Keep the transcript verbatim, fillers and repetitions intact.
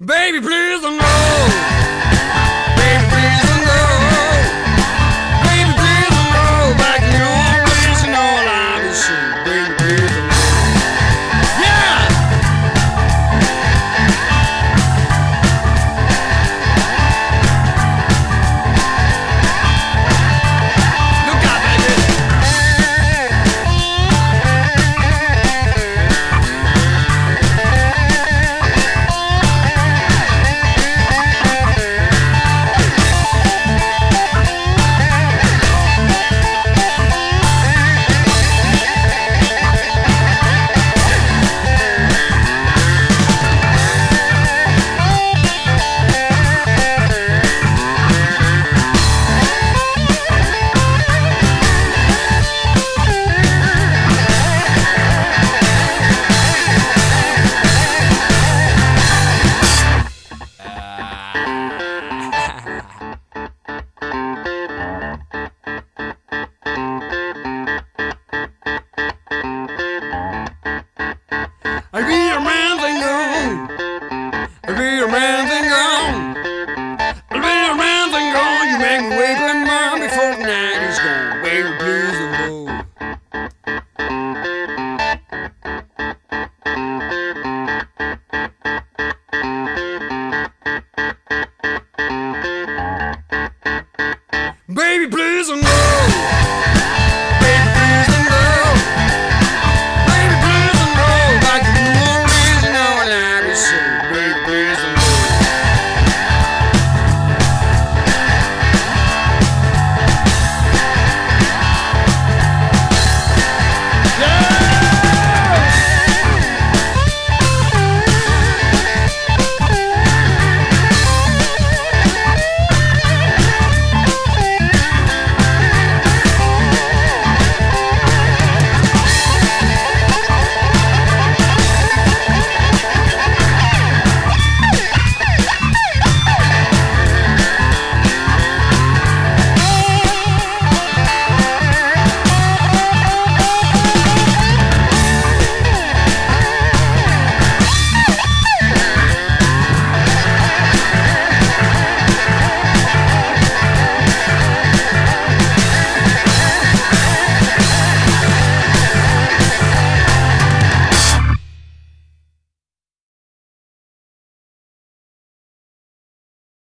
Baby, please don't go. Baby, please don't go. Baby, please don't go. Back in your own place and all I will see. Baby, please don't go. Yeah! Look out, baby. I'll be your man, they know.